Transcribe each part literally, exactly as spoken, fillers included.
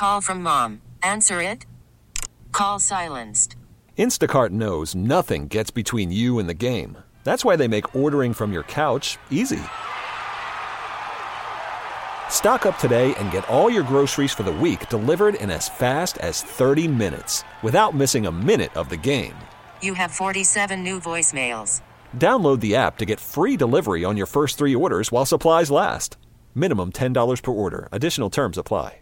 Call from mom. Answer it. Call silenced. Instacart knows nothing gets between you and the game. That's why they make ordering from your couch easy. Stock up today and get all your groceries for the week delivered in as fast as thirty minutes without missing a minute of the game. You have forty-seven new voicemails. Download the app to get free delivery on your first three orders while supplies last. Minimum ten dollars per order. Additional terms apply.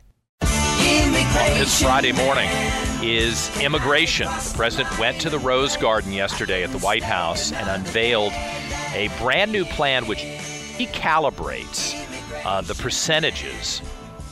This Friday morning is immigration. The president went to the Rose Garden yesterday at the White House and unveiled a brand new plan which he calibrates uh, the percentages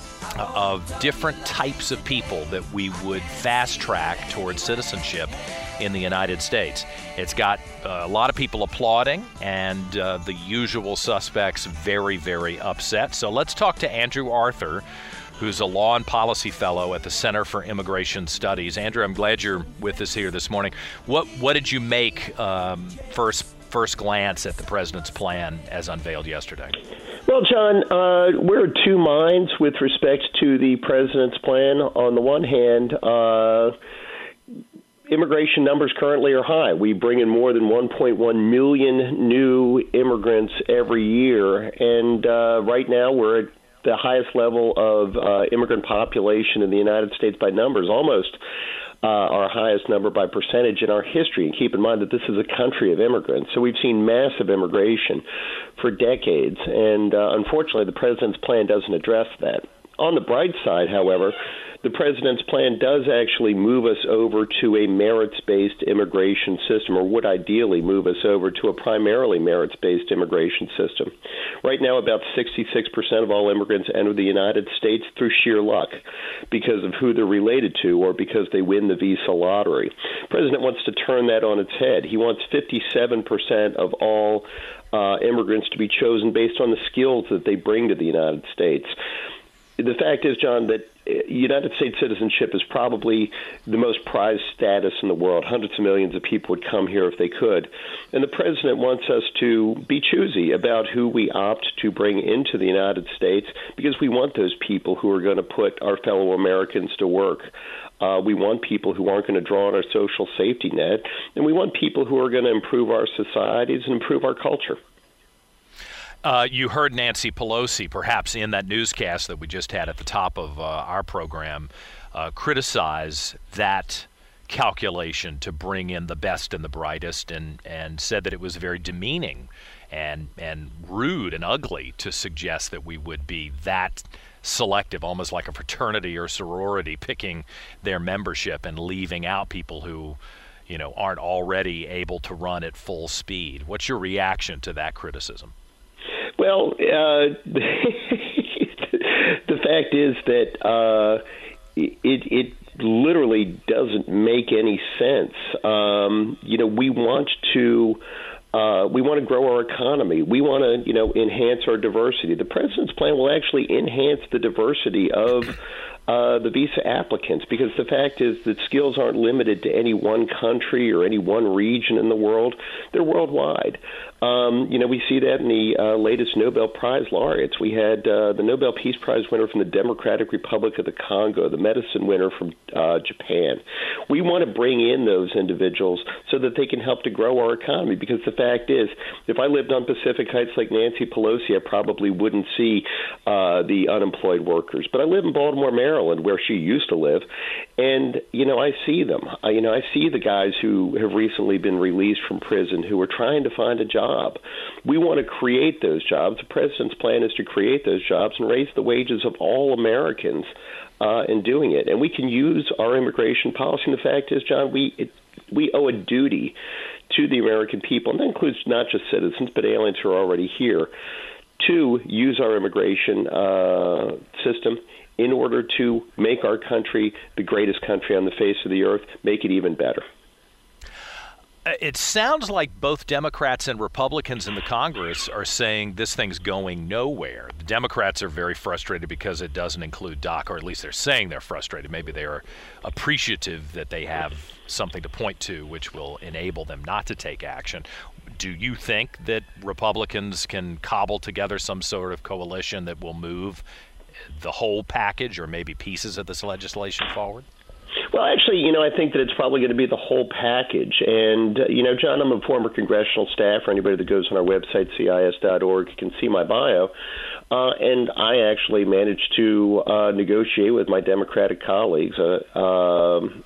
of different types of people that we would fast track towards citizenship in the United States. It's got uh, a lot of people applauding and uh, the usual suspects very, very upset. So let's talk to Andrew Arthur, who's a law and policy fellow at the Center for Immigration Studies. Andrew, I'm glad you're with us here this morning. What what did you make um, first first glance at the president's plan as unveiled yesterday? Well, John, uh, we're of two minds with respect to the president's plan. On the one hand, uh, immigration numbers currently are high. We bring in more than one point one million new immigrants every year, and uh, right now we're at the highest level of uh, immigrant population in the United States by numbers, almost uh, our highest number by percentage in our history. And keep in mind that this is a country of immigrants. So we've seen massive immigration for decades. And uh, unfortunately, the president's plan doesn't address that. On the bright side, however, the president's plan does actually move us over to a merits-based immigration system, or would ideally move us over to a primarily merits-based immigration system. Right now, about sixty-six percent of all immigrants enter the United States through sheer luck because of who they're related to or because they win the visa lottery. The president wants to turn that on its head. He wants fifty-seven percent of all uh, immigrants to be chosen based on the skills that they bring to the United States. The fact is, John, that United States citizenship is probably the most prized status in the world. Hundreds of millions of people would come here if they could. And the president wants us to be choosy about who we opt to bring into the United States because we want those people who are going to put our fellow Americans to work. Uh, we want people who aren't going to draw on our social safety net, and we want people who are going to improve our societies and improve our culture. Uh, you heard Nancy Pelosi, perhaps in that newscast that we just had at the top of uh, our program, uh, criticize that calculation to bring in the best and the brightest, and, and said that it was very demeaning and and rude and ugly to suggest that we would be that selective, almost like a fraternity or sorority, picking their membership and leaving out people who, you know, aren't already able to run at full speed. What's your reaction to that criticism? Well, uh, the fact is that uh, it, it literally doesn't make any sense. Um, you know, we want to uh, we want to grow our economy. We want to, you know, enhance our diversity. The president's plan will actually enhance the diversity of Uh, the visa applicants, because the fact is that skills aren't limited to any one country or any one region in the world. They're worldwide. Um, you know, we see that in the uh, latest Nobel Prize laureates. We had uh, the Nobel Peace Prize winner from the Democratic Republic of the Congo, the medicine winner from uh, Japan. We want to bring in those individuals so that they can help to grow our economy, because the fact is, if I lived on Pacific Heights like Nancy Pelosi, I probably wouldn't see uh, the unemployed workers. But I live in Baltimore, Maryland, where she used to live, and you know I see them. I, you know I see the guys who have recently been released from prison who are trying to find a job. We want to create those jobs. The president's plan is to create those jobs and raise the wages of all Americans uh, in doing it. And we can use our immigration policy. And the fact is, John, we it, we owe a duty to the American people, and that includes not just citizens but aliens who are already here, to use our immigration uh, system in order to make our country the greatest country on the face of the earth, make it even better. It sounds like both Democrats and Republicans in the Congress are saying this thing's going nowhere. The Democrats are very frustrated because it doesn't include DACA, or at least they're saying they're frustrated. Maybe they are appreciative that they have something to point to which will enable them not to take action. Do you think that Republicans can cobble together some sort of coalition that will move the whole package or maybe pieces of this legislation forward? Well, actually, you know, I think that it's probably going to be the whole package. And, uh, you know, John, I'm a former congressional staffer. Anybody that goes on our website, C I S dot org, can see my bio. Uh, and I actually managed to uh, negotiate with my Democratic colleagues uh, um,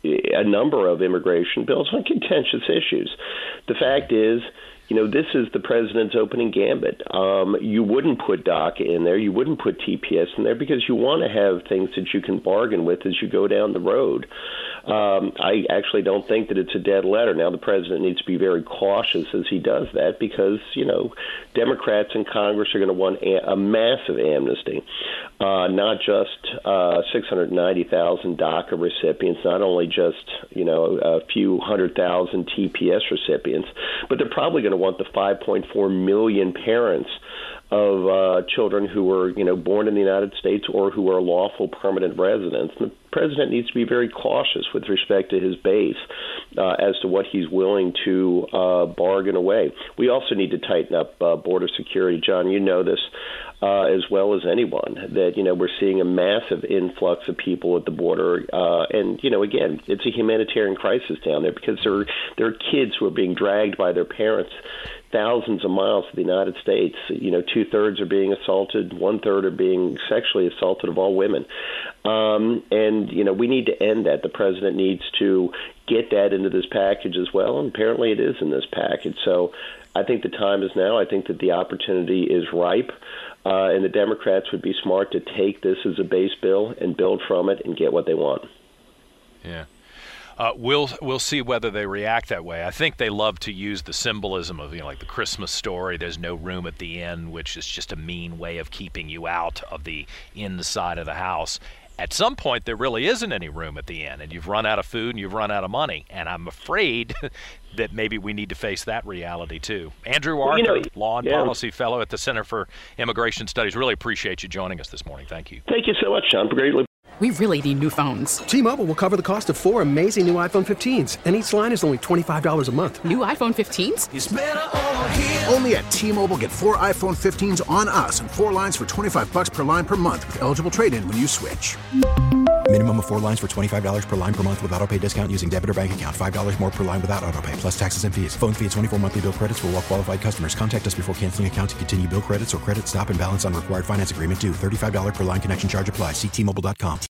a number of immigration bills on contentious issues. The fact is, you know, this is the president's opening gambit. Um, you wouldn't put DACA in there. You wouldn't put T P S in there because you want to have things that you can bargain with as you go down the road. Um, I actually don't think that it's a dead letter. Now, the president needs to be very cautious as he does that because, you know, Democrats in Congress are going to want a, a massive amnesty, uh, not just uh, six hundred ninety thousand DACA recipients, not only just, you know, a few hundred thousand T P S recipients, but they're probably going to want the five point four million parents of uh, children who were, you know, born in the United States or who are lawful permanent residents. The president needs to be very cautious with respect to his base uh, as to what he's willing to uh, bargain away. We also need to tighten up uh, border security. John, you know this uh, as well as anyone, that, you know, we're seeing a massive influx of people at the border. Uh, and, you know, again, it's a humanitarian crisis down there because there are, there are kids who are being dragged by their parents thousands of miles to the United States. You know, two-thirds are being assaulted, one-third are being sexually assaulted of all women. Um, and, you know, we need to end that. The president needs to get that into this package as well, and apparently it is in this package. So I think the time is now. I think that the opportunity is ripe, uh, and the Democrats would be smart to take this as a base bill and build from it and get what they want. Yeah. Uh, we'll we'll see whether they react that way. I think they love to use the symbolism of, you know, like the Christmas story. There's no room at the end, which is just a mean way of keeping you out of the inside of the house. At some point, there really isn't any room at the end, and you've run out of food and you've run out of money. And I'm afraid that maybe we need to face that reality too. Andrew Arthur, well, you know, Law and yeah. Policy Fellow at the Center for Immigration Studies. Really appreciate you joining us this morning. Thank you. Thank you so much, Sean. Greatly. We really need new phones. T-Mobile will cover the cost of four amazing new iPhone fifteens, and each line is only twenty-five dollars a month. New iPhone fifteens? It's better over here. Only at T-Mobile, get four iPhone fifteens on us and four lines for twenty-five dollars per line per month with eligible trade-in when you switch. Minimum of four lines for twenty-five dollars per line per month with autopay discount using debit or bank account. five dollars more per line without autopay, plus taxes and fees. Phone fee at twenty-four monthly bill credits for well-qualified customers. Contact us before canceling account to continue bill credits or credit stop and balance on required finance agreement due. thirty-five dollars per line connection charge applies. See T Mobile dot com.